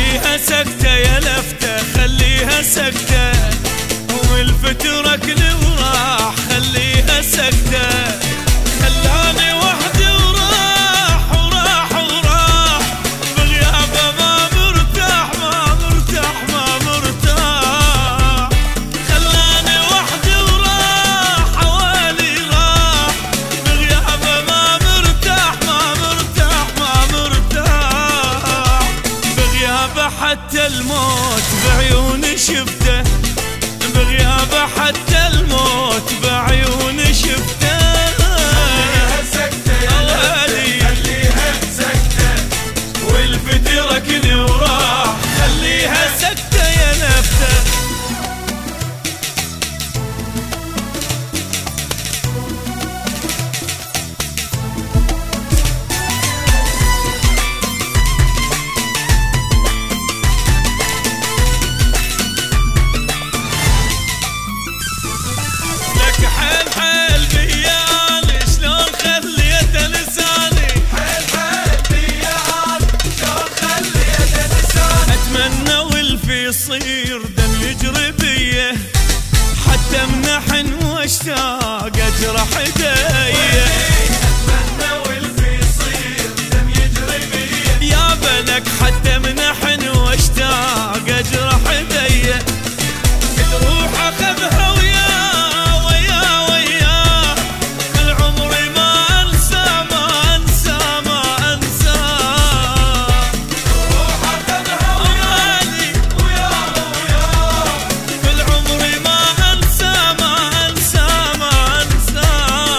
خليها سكتة يا لفتة، خليها سكتة والفترك اللي وراح خليها سكتة. خلاني وحدي وراح وراح وراح بغيابه ما مرتاح ما مرتاح ما مرتاح. خلاني وحدي وراح حوالي راح بغيابه ما مرتاح ما مرتاح ما مرتاح. بغيابه حتى الموت بعيوني شفته، بغيابه حتى الموت بعيوني شفته. خليها سكتة يا لفتة، خليها سكتة والفترك اللي وراح خليها سكتة يا لفتة. لك حيل حيل بيالي شلون خليته لساني، حيل حيل بيالي شلون خليته لساني. اتمنى والفي يصير دم يجري بيه، حتى منحن واشتاق اجرح ايديه. اتمنى والفي يصير دم يجري بيه، يا بلك حتى منحن واشتاق اجرح ايديه. الروح اخذها وياه وياه وياه، كل عمري ما انسى ما انسى ما انسى. الروح اخذها ويالي وياه وياه، كل عمري ما انسى ما انسى ما انسى.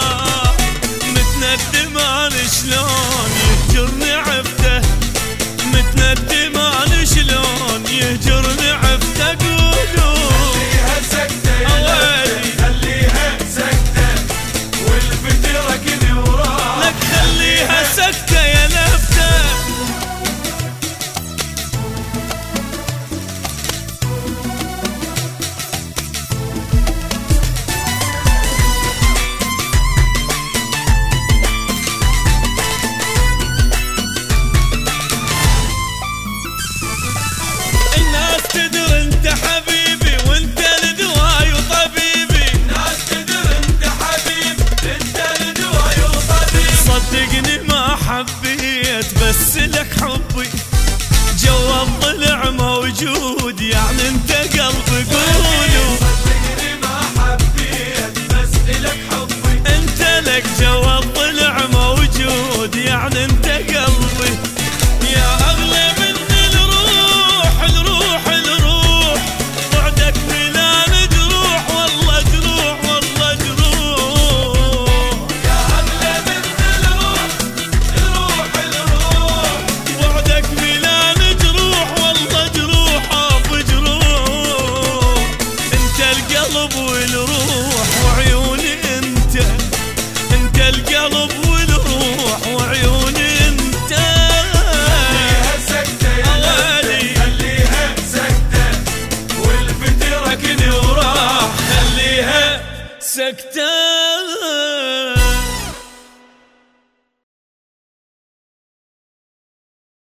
متندم انا شلون يهجرني عفته، متندم انا شلون يهجرني عفته. قولوا خليها سكتة يا لفتة، خليها سكتة والفترك اللي وراح لك خليها سكتة يا لفتة. الناس تدري انت حبيبي وانت لدواي وطبيبي، ناس تدري انت حبيب انت لدواي وطبيب. صدقني ما حبيت بس لك حبي، جوا الضلع موجود يعني انت قلبي. قولوا صدقني ما حبيت بس لك حبي، انت لك جوا الضلع موجود يعني انت قلبي. يا اغلى من الروح الروح الروح، بعدك ملان جروح والله جروح والله جروح. يا أغلى من الروح الروح الروح، بعدك ملان جروح والله جروح ابو جروح. انت القلب والروح وعيوني انت، انت القلب والروح وعيوني انت. خليها سكتة يا لفتة، خليها سكتة والفترك اللي وراح خليها سكتة